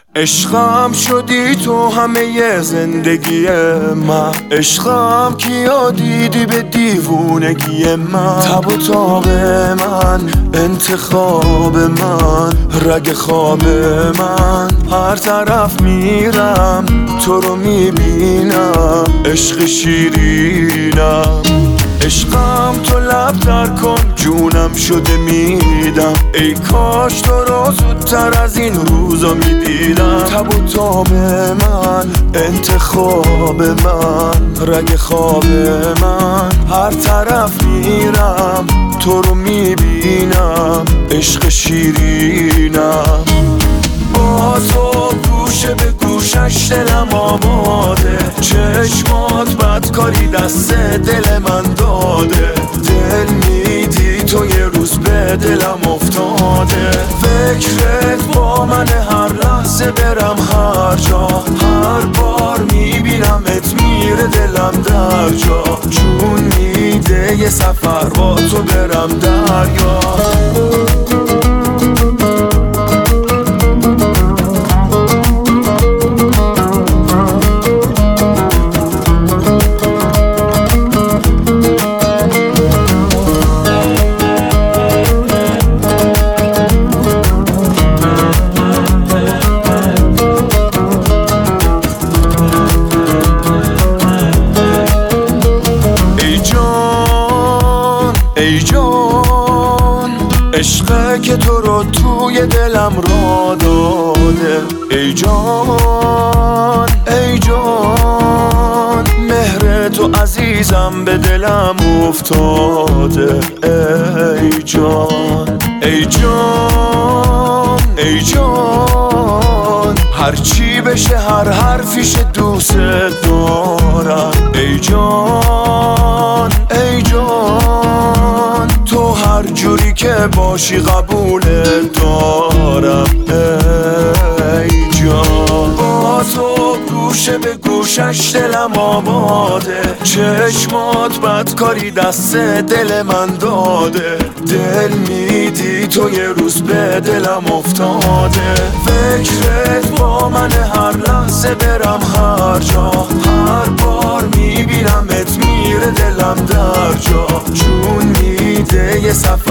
عشقم شدی تو همه زندگی من، عشقم کیا دیدی به دیوونگی من. تب و تاب من، انتخاب من، رگ خواب من. هر طرف میرم تو رو میبینم، عشق شیرینم. عشقم تو لب در کن، جونم شده میدم. ای کاش تو رو زودتر از این روزا میدیدم. تب و تاب من، انتخاب من، رگ خواب من. هر طرف میرم تو رو میبینم، عشق شیرینم. با تو گوشه به گوشش دلم آماده، چشمات بدکاری دست دل من داده. دل میدی تو یه روز به دلم افتاده، فکرت با من هر لحظه برم هر جا. هر بار میبینمت میره دلم در جا، جون میده یه سفر با تو برم دریا. ای جان، عشقه که تو رو توی دلم را داده. ای جان، ای جان، مهر تو عزیزم به دلم افتاده. ای جان، ای جان، ای جان، هرچی بشه هر حرفیش دوست دارم. ای جان، ای جان، تو هر جوری که باشی قبولت دارم. ای جان، با تو گوشه به گوشش دلم آماده، چشمات بدکاری دست دل من داده. دل میدی تو یه روز به دلم افتاده، فکرت با من هر لحظه برم هر جا. هر بار میبینمت میره دلم در جا، جون میده یه سفر